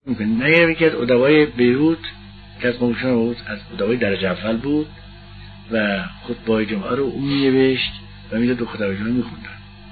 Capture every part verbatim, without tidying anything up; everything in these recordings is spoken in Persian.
میکنیم. نگه یکی از ادبای بیروت که از قومشون بود، از ادبای درجه اول بود و خطبه‌های جمعه رو اون می‌نوشت و میداد به خطبه‌ها میخوندن.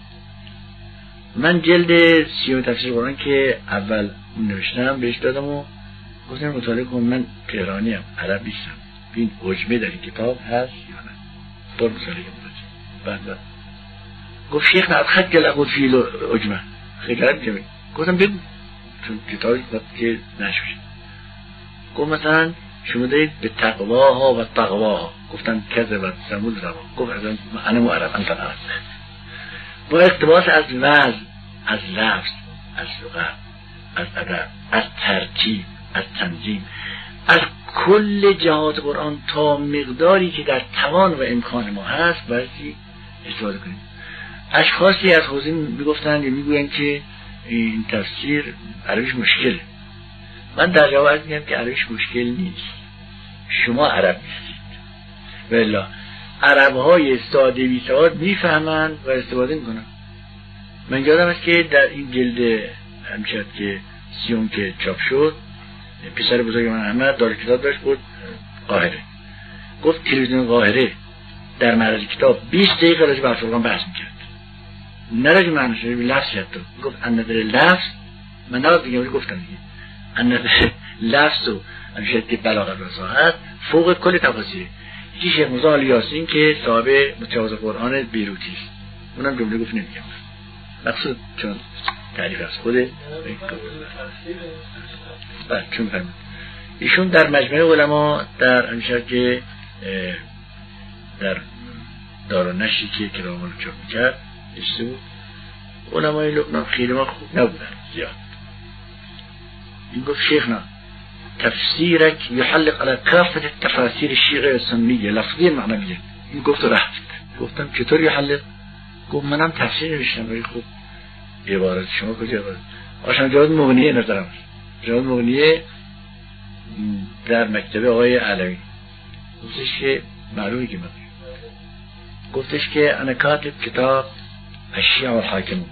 من جلد سیوم تفسیر قرآن که اول نوشتم بهش دادم و گفتم مطالعه کن، من تهرانی ام، عرب نیستم، این عجمه در این کتاب هست یا نه؟ بار مطالعه کن. بعد گفت شیخ نه خط گل اقول فیل عجمه خیلی عرب جمعه. گفتم بگو، چون کتابی که نشوشه. گفت مثلا شما دارید به تقواها و تقواها. گفتم کذب و سمود روا. گفت از انا معرب انت عرب. با اقتباس از وزن، از لفظ، از لغت، از ادب، از ترتیب، از تنظیم، از کل جهات قرآن تا مقداری که در توان و امکان ما هست بایستی استفاده کنیم. اشخاصی از حوزه میگفتن یا میگوین که این تفسیر عربیش مشکله. من در جواب میگم که عربیش مشکل نیست، شما عرب نیستید. والله عرب‌های ساده بی سواد میفهمن و استفاده میکنن. من یادم است که در این جلد همچنین که سیون که چاپ شد، پسر بزرگ من احمد دار کتاب داشت بود قاهره. گفت تلویزیون قاهره در معرض کتاب بیست دقیقه راجع به الفرقان بحث میکرد، نه راجع به معنیش، به لفظ حتی. گفت از نظر لفظ، من نباید بگم ولی گفتم دیگه، از نظر لفظ و همچنین که بلاغت و فصاحت فوق کل تفاسیر. یکی شیخ موسی آل یاسین که صاحب متجاوز قرآن بیروتی است، اونم جمله گفت نمیگم مقصود چون تعریف از خوده. بله چون فرمود ایشون در مجمع علما در همیشه که در دارالنشری که کلام رو چاپ میکرد نشته بود، علمای لبنان خیلی ما خوب نبودن زیاد. این گفت شیخنا تفسیرک یحلق على کافت تفاسیر الشیعه سنیه لفظی معنویه. این گفت رفت. گفتم چطور یحلق؟ گفت منم تفسیر نوشتم ولی خوب عبارت شما کجا عبارت؟ آشان جواد مغنیه نظرم است. جواد مغنیه در مکتب آقای علوی گفتش که معلومه که من گفتش که انا کاتب کتاب الشیعه والحاکم.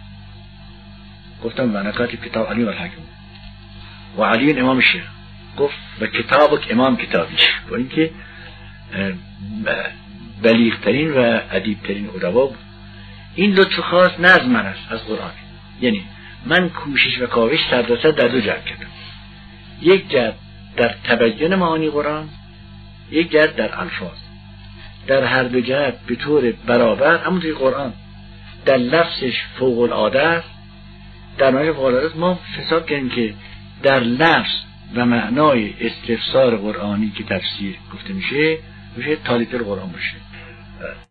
گفتم انا کاتب کتاب علی والحاکم و علی امام الشیعه. گفت و کتابک امام کتابی. و اینکه بلیغترین و ادیبترین ادبا بود. این لطف خاص نه از من است، از قرآن. یعنی من کوشش و کاوش سردسر در دو جهت کردم، یک جهت در تبیین معانی قرآن، یک جهت در الفاظ. در هر دو جهت به طور برابر، همونطوری قرآن در لفظش فوق العاده است، در معنی فوق العاده است. ما حساب کردیم که در لفظ و معنای استفسار قرآنی که تفسیر گفته میشه میشه تالیتر قرآن باشه.